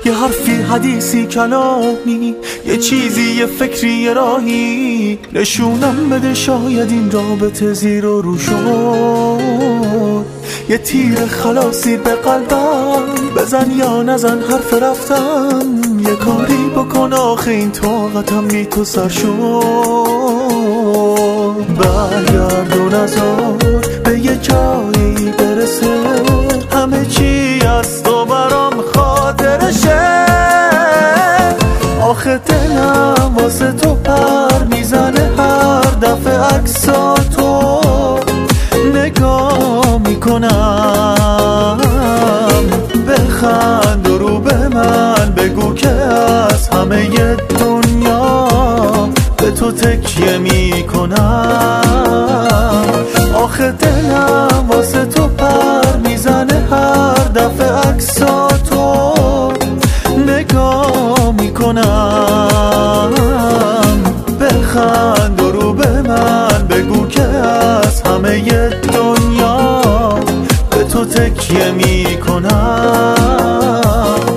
یه حرفی، حدیثی، کلامی، یه چیزی، یه فکری، یه راهی نشونم بده شاید این رابطه زیر و رو شد. یه تیر خلاصی به قلبم بزن یا نزن، حرف رفتم یه کاری بکن، آخه این طاقتم بی تو سر شد. برگرد و نذار به یه جایی برسه، همه چی از تو برام خاطرشه. آخه دلم واسه تو پر میزنه هر دفعه عکساتو نگاه میکنم. بخند و رو به من بگو که از همه دنیا به تو تکیه میکنم. آخه دلم واسه تو پر میزنه هر دفعه عکساتو نگاه میکنم. بخند و رو به من بگو که از همه دنیا به تو تکیه میکنم.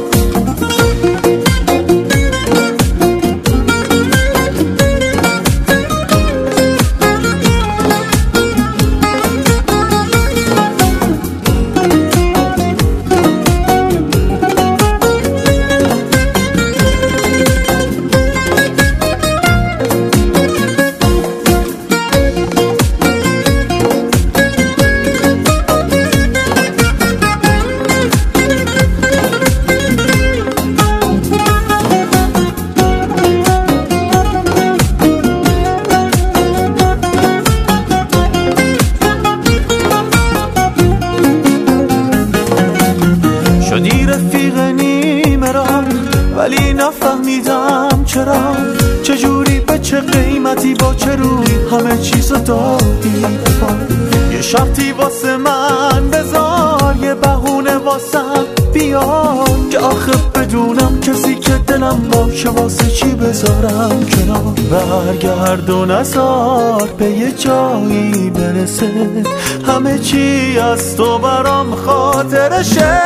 شدی رفیق نیمه را ولی نفهمیدم چرا، چجوری به چه قیمتی با چه روی همه چیزو دادی. یه شرطی واسه من بذار، یه بهونه واسم بیار که آخه بدونم کسی که دلم باشه واسه چی بذارم کنار. برگرد و نذار به یه جایی برسه، همه چی از تو برام خاطرشه.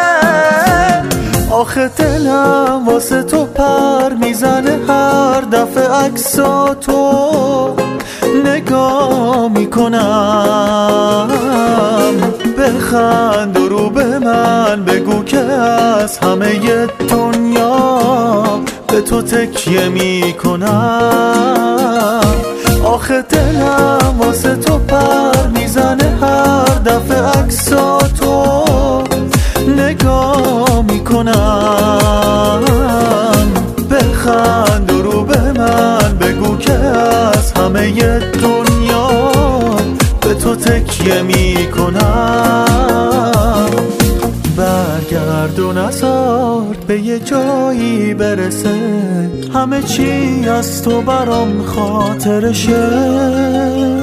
آخه دلم واسه تو پر میزنه هر دفعه عکساتو نگاه میکنم. بخند و رو به من بگو که از همه دنیا به تو تکیه میکنم. آخه دلم واسه تو پر میزنه هر دفعه عکساتو نگاه میکنم. بخند و رو به من بگو که از همه دنیا به تو تکیه میکنم. برگرد و نذار به یه جایی برسه، همه چی از تو برام خاطرشه.